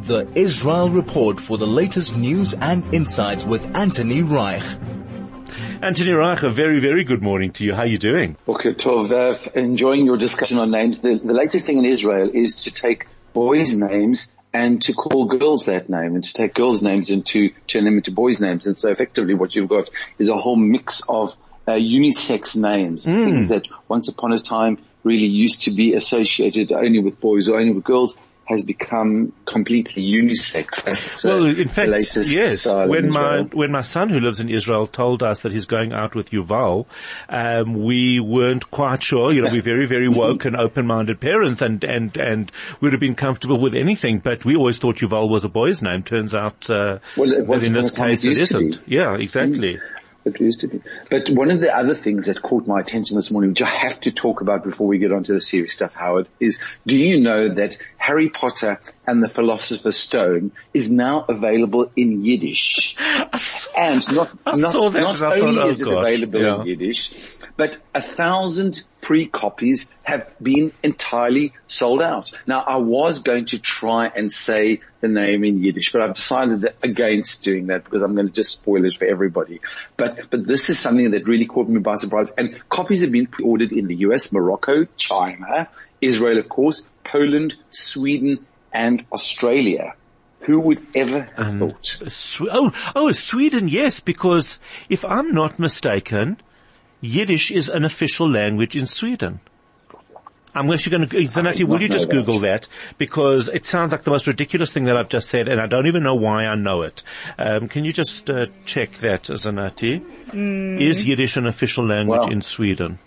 The Israel Report for the latest news and insights with Anthony Reich. Anthony Reich, a very, very good morning to you. How are you doing? Okay, Tov, enjoying your discussion on names. The latest thing in Israel is to take boys' names and to call girls that name, and to take girls' names and to turn them into boys' names. And so effectively what you've got is a whole mix of unisex names, things that once upon a time really used to be associated only with boys or only with girls, has become completely unisex. That's, well, in fact, yes. When my son, who lives in Israel, told us that he's going out with Yuval, we weren't quite sure. You know, we're very, very woke and open-minded parents, and would have been comfortable with anything. But we always thought Yuval was a boy's name. Turns out, that in this case it isn't. Yeah, exactly. It used to be. But one of the other things that caught my attention this morning, which I have to talk about before we get on to the serious stuff, Howard, is, do you know that Harry Potter and the Philosopher's Stone is now available in Yiddish? And not only is it available in Yiddish, but 1,000 pre-copies have been entirely sold out. Now, I was going to try and say the name in Yiddish, but I've decided against doing that because I'm going to just spoil it for everybody. But this is something that really caught me by surprise. And copies have been pre-ordered in the US, Morocco, China, Israel, of course, Poland, Sweden, and Australia. Who would ever have thought? Sweden, yes, because if I'm not mistaken, Yiddish is an official language in Sweden. I'm actually going to, Zanati, will you just Google that? Because it sounds like the most ridiculous thing that I've just said, and I don't even know why I know it. Can you just check that, Zanati? Is Yiddish an official language in Sweden?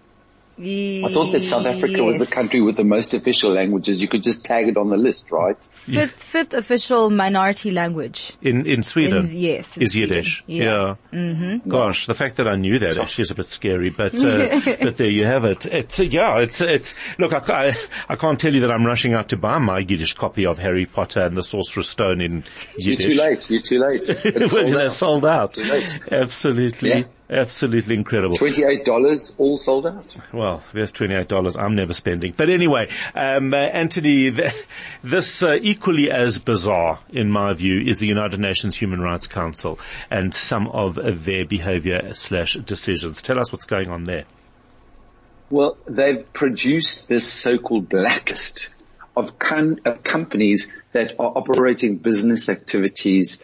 I thought that South Africa was the country with the most official languages. You could just tag it on the list, right? Fifth official minority language. In Sweden? Yes. Is Yiddish. Yeah. Mm-hmm. Gosh, the fact that I knew that actually is a bit scary, but there you have it. Look, I can't tell you that I'm rushing out to buy my Yiddish copy of Harry Potter and the Sorcerer's Stone in Yiddish. You're too late. It's sold out. Too late. Absolutely. Yeah. Absolutely incredible. $28, all sold out. Well, there's $28 I'm never spending. But anyway, Anthony, this equally as bizarre, in my view, is the United Nations Human Rights Council and some of their behavior/decisions. Tell us what's going on there. Well, they've produced this so-called blacklist of companies that are operating business activities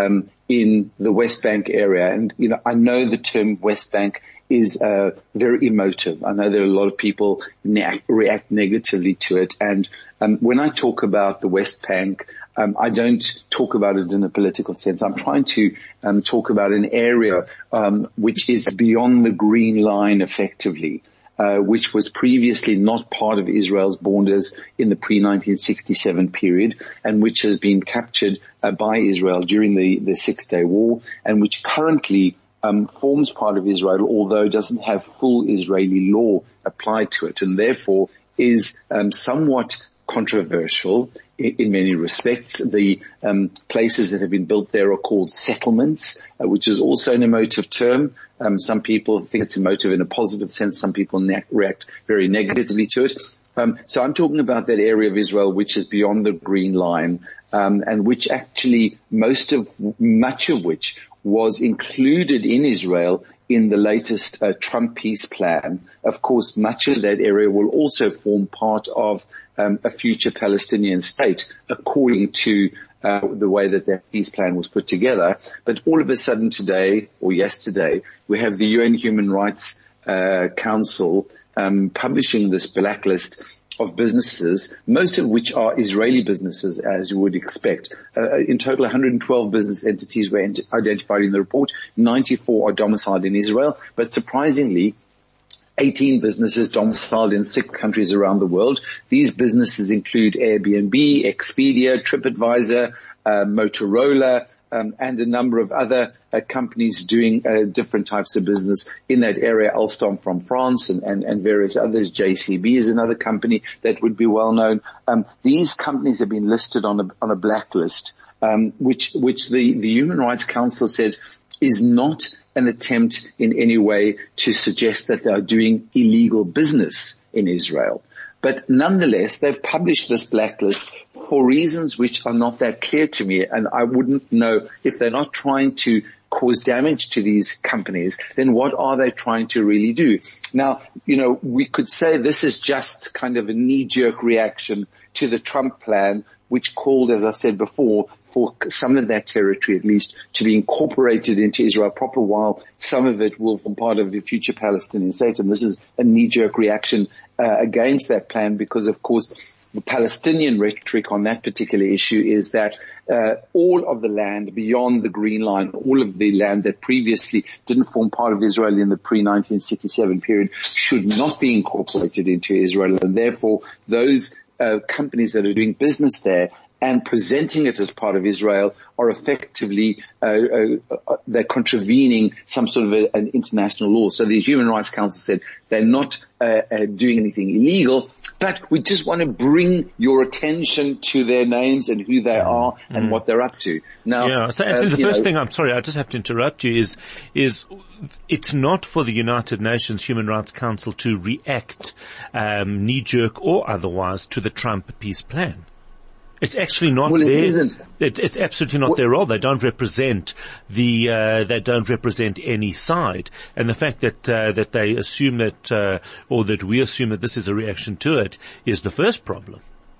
in the West Bank area. And, you know, I know the term West Bank is very emotive. I know there are a lot of people react negatively to it. And when I talk about the West Bank, I don't talk about it in a political sense. I'm trying to talk about an area which is beyond the green line effectively. Which was previously not part of Israel's borders in the pre-1967 period, and which has been captured by Israel during the Six-Day War, and which currently forms part of Israel, although doesn't have full Israeli law applied to it, and therefore is somewhat controversial in many respects. The places that have been built there are called settlements, which is also an emotive term. Some people think it's emotive in a positive sense. Some people react very negatively to it. So I'm talking about that area of Israel which is beyond the green line, and which actually much of which was included in Israel in the latest Trump peace plan. Of course, much of that area will also form part of a future Palestinian state, according to the way that peace plan was put together. But all of a sudden today, or yesterday, we have the UN Human Rights Council publishing this blacklist of businesses, most of which are Israeli businesses, as you would expect. In total, 112 business entities were identified in the report. 94 are domiciled in Israel, but surprisingly, 18 businesses domiciled in 6 countries around the world. These businesses include Airbnb, Expedia, TripAdvisor, Motorola, and a number of other companies doing different types of business in that area. Alstom from France and various others. JCB is another company that would be well known. These companies have been listed on a blacklist, which the Human Rights Council said is not an attempt in any way to suggest that they are doing illegal business in Israel. But nonetheless, they've published this blacklist for reasons which are not that clear to me, and I wouldn't know if they're not trying to cause damage to these companies, then what are they trying to really do? Now, we could say this is just kind of a knee-jerk reaction to the Trump plan, which called, as I said before, for some of that territory at least to be incorporated into Israel proper, while some of it will form part of the future Palestinian state. And this is a knee-jerk reaction against that plan because, of course, the Palestinian rhetoric on that particular issue is that all of the land beyond the Green Line, all of the land that previously didn't form part of Israel in the pre-1967 period should not be incorporated into Israel. And therefore, those companies that are doing business there and presenting it as part of Israel are effectively they're contravening some sort of an international law. So the Human Rights Council said they're not doing anything illegal, but we just want to bring your attention to their names and who they are and what they're up to. Now, so actually the first thing, I'm sorry, I just have to interrupt you, is it's not for the United Nations Human Rights Council to react knee-jerk or otherwise to the Trump peace plan. It's actually not well, it their, isn't. It's absolutely not their role. They don't represent they don't represent any side. And the fact that they assume that, or that we assume that this is a reaction to it is the first problem.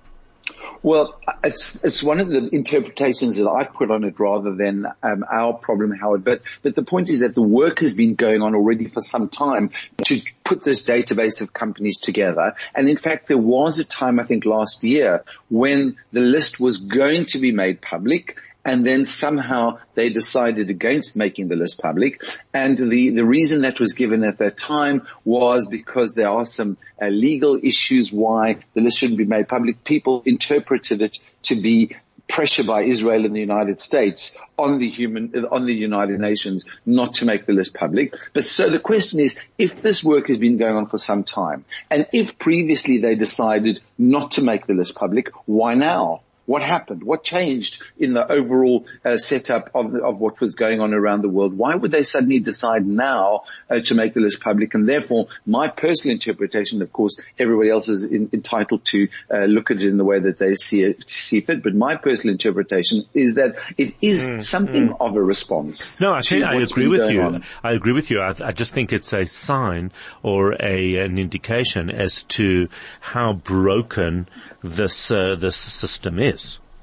Well, it's one of the interpretations that I've put on it rather than our problem, Howard. But the point is that the work has been going on already for some time to put this database of companies together. And in fact, there was a time, I think last year, when the list was going to be made public. And then somehow they decided against making the list public. And the reason that was given at that time was because there are some legal issues why the list shouldn't be made public. People interpreted it to be pressure by Israel and the United States on the United Nations not to make the list public. But so the question is, if this work has been going on for some time, and if previously they decided not to make the list public, why now? What happened? What changed in the overall setup of what was going on around the world? Why would they suddenly decide now to make the list public? And therefore, my personal interpretation, of course, everybody else is entitled to look at it in the way that they see fit. But my personal interpretation is that it is something of a response. No, actually, I agree with you. I agree with you. I just think it's a sign or an indication as to how broken this system is.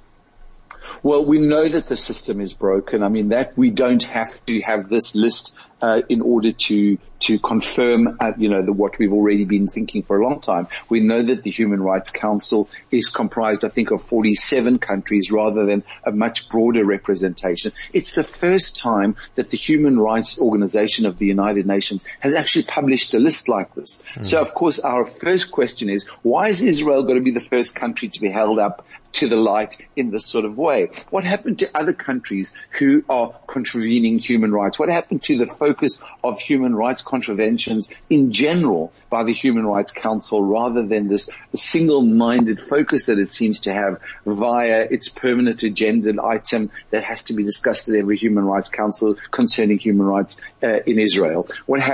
Well, we know that the system is broken. I mean, that we don't have to have this list in order to confirm, what we've already been thinking for a long time. We know that the Human Rights Council is comprised, I think, of 47 countries rather than a much broader representation. It's the first time that the Human Rights Organization of the United Nations has actually published a list like this. So, of course, our first question is, why is Israel going to be the first country to be held up to the light in this sort of way? What happened to other countries who are contravening human rights? What happened to the focus of human rights contraventions in general by the Human Rights Council rather than this single-minded focus that it seems to have via its permanent agenda item that has to be discussed at every Human Rights Council concerning human rights in Israel?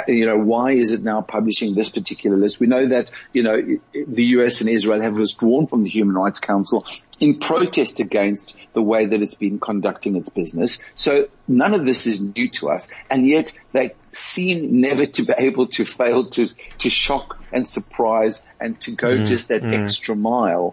Why is it now publishing this particular list? We know that, the US and Israel have withdrawn from the Human Rights Council in protest against the way that it's been conducting its business. So none of this is new to us, and yet they seem never to be able to fail to shock and surprise and to go just that extra mile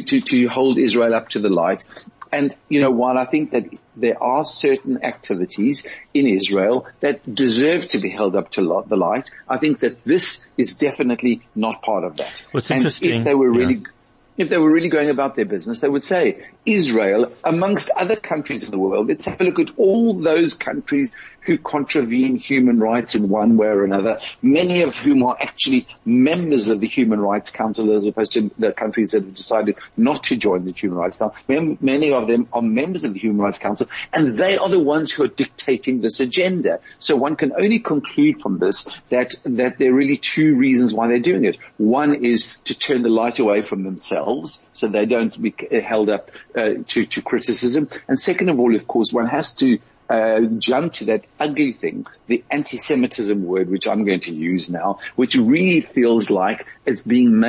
to hold Israel up to the light. And, while I think that there are certain activities in Israel that deserve to be held up to the light, I think that this is definitely not part of that. What's interesting, if they were really going about their business, they would say, Israel, amongst other countries in the world, let's have a look at all those countries who contravene human rights in one way or another, many of whom are actually members of the Human Rights Council as opposed to the countries that have decided not to join the Human Rights Council. Many of them are members of the Human Rights Council, and they are the ones who are dictating this agenda. So one can only conclude from this that there are really two reasons why they're doing it. One is to turn the light away from themselves so they don't be held up to criticism. And second of all, of course, one has to jump to that ugly thing, the anti-Semitism word, which I'm going to use now, which really feels like it's being made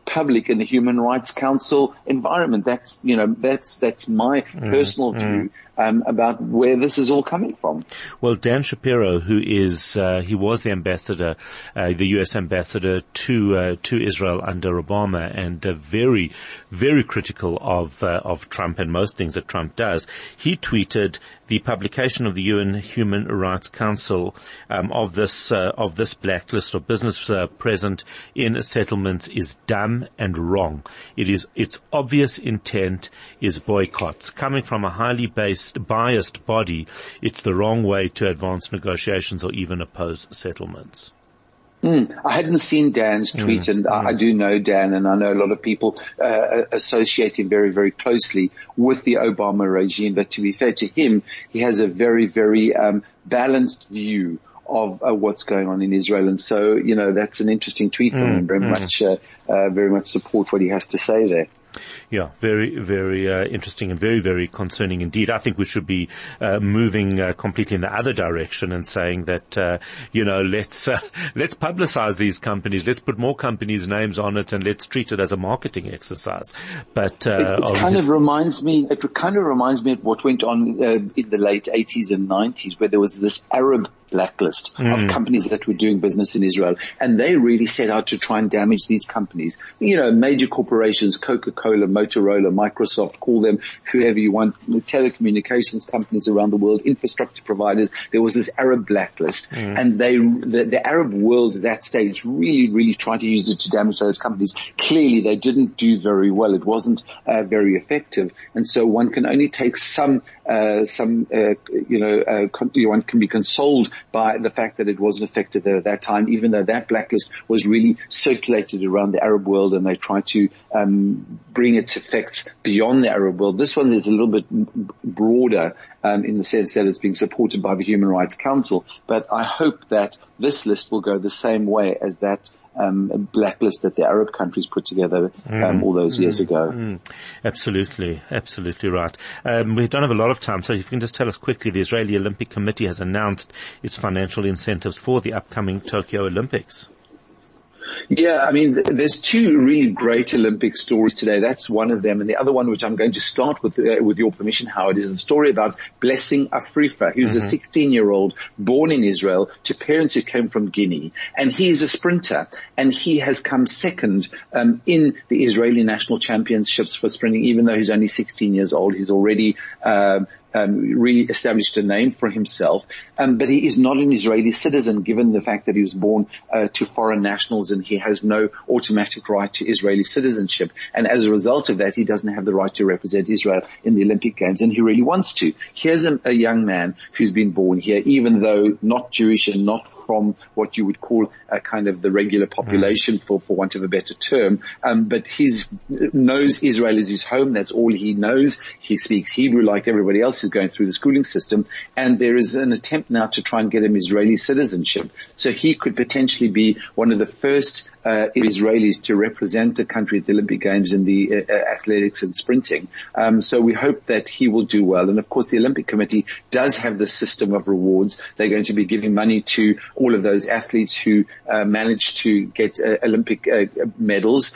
public in the Human Rights Council environment. That's my personal view about where this is all coming from. Well, Dan Shapiro, who is he was the ambassador, the U.S. ambassador to Israel under Obama, and very, very critical of Trump and most things that Trump does. He tweeted the publication of the UN Human Rights Council of this blacklist of business present in settlements is dumb and wrong. Its obvious intent is boycotts. Coming from a highly biased body, it's the wrong way to advance negotiations or even oppose settlements. I hadn't seen Dan's tweet, and I do know Dan, and I know a lot of people associate him very, very closely with the Obama regime. But to be fair to him, he has a very, very balanced view of what's going on in Israel. And so, that's an interesting tweet from him. Very much support what he has to say there. Yeah, very, very interesting and very, very concerning indeed. I think we should be moving completely in the other direction and saying that let's publicize these companies, let's put more companies' names on it, and let's treat it as a marketing exercise. But it kind of reminds me of what went on in the late 80s and 90s, where there was this Arab blacklist of companies that were doing business in Israel, and they really set out to try and damage these companies. Major corporations, Coca-Cola, Motorola, Microsoft, call them whoever you want, telecommunications companies around the world, infrastructure providers. There was this Arab blacklist, and the Arab world at that stage really, really tried to use it to damage those companies. Clearly, they didn't do very well. It wasn't very effective, and so one can only take one can be consoled by the fact that it wasn't effective at that time, even though that blacklist was really circulated around the Arab world, and they tried to bring its effects beyond the Arab world. This one is a little bit broader in the sense that it's being supported by the Human Rights Council. But I hope that this list will go the same way as that blacklist that the Arab countries put together all those years ago. Absolutely right. We don't have a lot of time, so if you can just tell us quickly, the Israeli Olympic Committee has announced its financial incentives for the upcoming Tokyo Olympics. Yeah, there's two really great Olympic stories today. That's one of them. And the other one, which I'm going to start with your permission, Howard, is a story about Blessing Afrifa, who's a 16-year-old born in Israel to parents who came from Guinea. And he is a sprinter, and he has come second in the Israeli national championships for sprinting, even though he's only 16 years old. He's already really established a name for himself. But he is not an Israeli citizen, given the fact that he was born to foreign nationals, and he has no automatic right to Israeli citizenship. And as a result of that, he doesn't have the right to represent Israel in the Olympic Games, and he really wants to. Here's a young man who's been born here, even though not Jewish and not from what you would call kind of the regular population, for want of a better term. But he knows Israel is his home. That's all he knows. He speaks Hebrew like everybody else who's going through the schooling system. And there is an attempt now to try and get him Israeli citizenship. So he could potentially be one of the first Israelis to represent the country at the Olympic Games in the athletics and sprinting. So we hope that he will do well. And of course, the Olympic Committee does have the system of rewards. They're going to be giving money to all of those athletes who manage to get Olympic medals,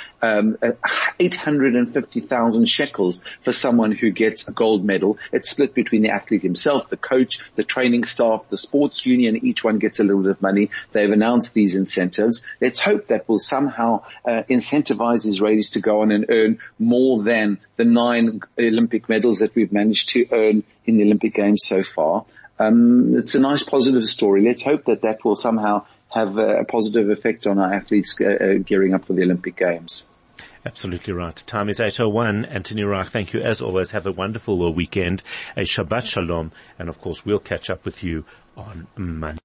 850,000 shekels for someone who gets a gold medal. It's split between the athlete himself, the coach, the training staff, the sports union. Each one gets a little bit of money. They've announced these incentives. Let's hope that will somehow incentivize Israelis to go on and earn more than the 9 Olympic medals that we've managed to earn in the Olympic Games so far. It's a nice positive story. Let's hope that will somehow have a positive effect on our athletes gearing up for the Olympic Games. Absolutely right. Time is 8:01. Anthony Reich, thank you as always. Have a wonderful weekend. A Shabbat Shalom. And of course, we'll catch up with you on Monday.